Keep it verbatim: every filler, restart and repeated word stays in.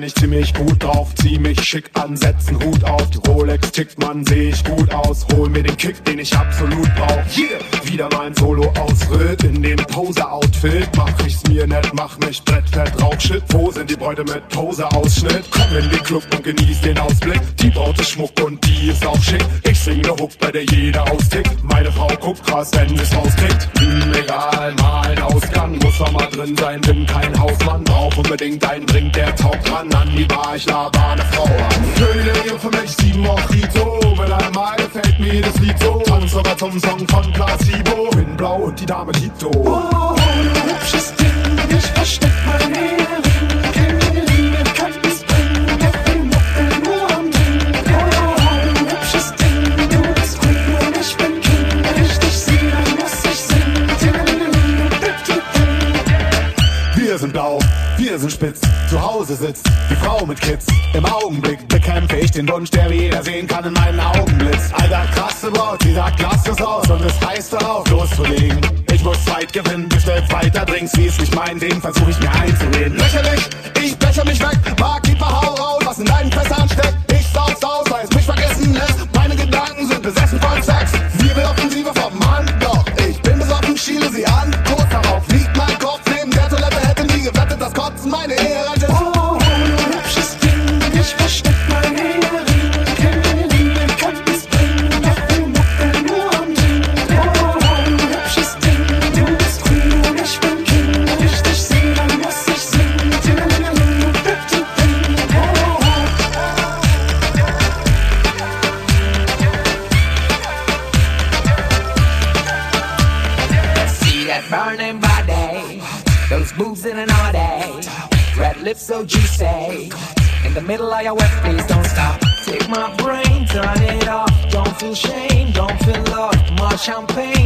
bin ich ziemlich gut drauf. Zieh mich schick an, setz einen Hut auf. Die Rolex tickt, man, seh ich gut aus. Hol mir den Kick, den ich absolut brauch. Yeah! Wieder mein Solo-Ausritt in dem Poser-Outfit. Mach ich's mir nett, mach mich brettfett, Rauchshit. Wo sind die Bräute mit Poser-Ausschnitt? Komm in den Club und genieß den Ausblick. Die Braut ist Schmuck und die ist auch schick. Ich sing ne Hook, bei der jeder austickt. Meine Frau guckt krass, wenn sie's rauskriegt. Hm, egal, mal ein Ausgang. Muss doch mal drin sein, bin kein Hausmann. Brauch unbedingt einen Drink, der taugt ran. An die Bar, ich laber ne Frau an. Königin für mich, die Mojito. Mit einmal gefällt mir das Lied so. Tanz sogar zum Song von Placebo. Bin blau und die Dame Tito. Oh, oh, du hübsches Ding, ich versteck mein Ehering. Keine Liebe kann es bringen, doch wir muckeln nur am Ding. Oh, oh, du hübsches Ding, du bist Queen und ich bin King. Wenn ich dich sehe, dann muss ich singen. Wir sind blau, wir sind spitz, zu Hause sitzt die Frau mit Kids. Im Augenblick bekämpfe ich den Wunsch, der wie jeder sehen kann in meinen Augenblitz. Alter, krasse Braut, sie sagt, lass es aus und es heißt darauf loszulegen. Ich muss Zeit gewinnen, bestell weiter Drinks, wie es nicht mein Ding, versuch ich mir einzureden. Lächerlich, ich blecher mich weg, Barkeeper, hau raus, was in deinen Fässern steckt. Ich saug's aus, weil es mich vergessen lässt. Meine Gedanken sind besessen von Sex. Sie will Offensive vom Mann, doch ich bin besoffen, schiele sie an. Kurz darauf liegt mein Kopf neben der Toilette, hätte nie gewettet, dass Kotzen meine Ehe rettet. Oh, oh, du hübsches Ding, ich versteck mein Ehering. Keine Liebe kann es bringen, doch wir muckeln nur am Ding. Oh, oh, du hübsches Ding, du bist Queen und ich bin King. Wenn ich dich sehe, dann muss ich singen. Oh, oh. See that burning body, those boobs in an all day, red lips so juicy, in the middle of your wet, please don't stop. Take my brain, turn it off, don't feel shame, don't feel love, more champagne.